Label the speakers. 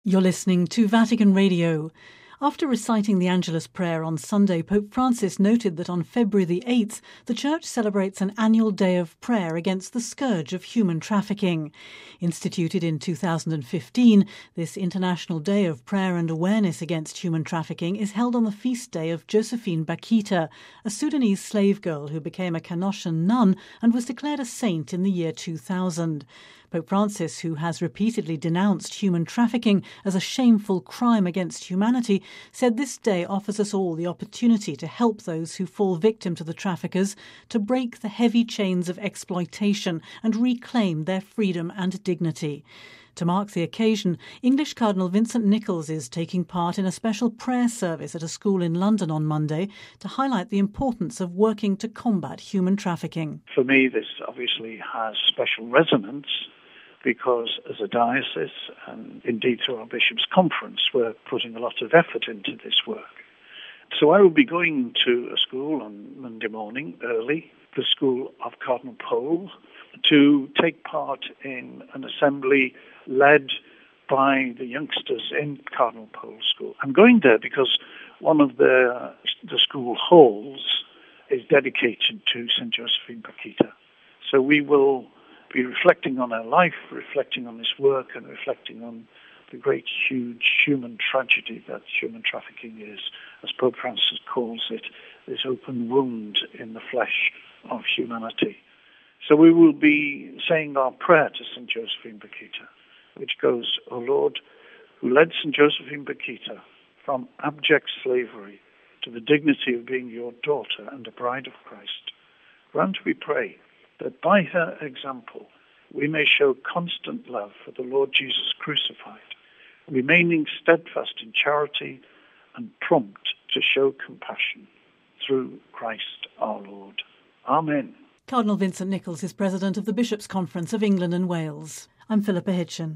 Speaker 1: You're listening to Vatican Radio. After reciting the Angelus prayer on Sunday, Pope Francis noted that on February the 8th, the Church celebrates an annual day of prayer against the scourge of human trafficking. Instituted in 2015, this International Day of Prayer and Awareness Against Human Trafficking is held on the feast day of Josephine Bakita, a Sudanese slave girl who became a Canossian nun and was declared a saint in the year 2000. Pope Francis, who has repeatedly denounced human trafficking as a shameful crime against humanity, said this day offers us all the opportunity to help those who fall victim to the traffickers to break the heavy chains of exploitation and reclaim their freedom and dignity. To mark the occasion, English Cardinal Vincent Nichols is taking part in a special prayer service at a school in London on Monday to highlight the importance of working to combat human trafficking.
Speaker 2: For me, this obviously has special resonance because as a diocese, and indeed through our Bishops' Conference, we're putting a lot of effort into this work. So I will be going to a school on Monday morning, early, the school of Cardinal Pole, to take part in an assembly led by the youngsters in Cardinal Pole School. I'm going there because one of the school halls is dedicated to St. Josephine Bakita. So we will be reflecting on her life, reflecting on this work, and reflecting on the great, huge human tragedy that human trafficking is, as Pope Francis calls it, this open wound in the flesh of humanity. So we will be saying our prayer to St. Josephine Bakita, which goes, O Lord, who led St. Josephine Bakita from abject slavery to the dignity of being your daughter and a bride of Christ, grant, we pray, that by her example we may show constant love for the Lord Jesus crucified, remaining steadfast in charity and prompt to show compassion through Christ our Lord. Amen.
Speaker 1: Cardinal Vincent Nichols is President of the Bishops' Conference of England and Wales. I'm Philippa Hitchin.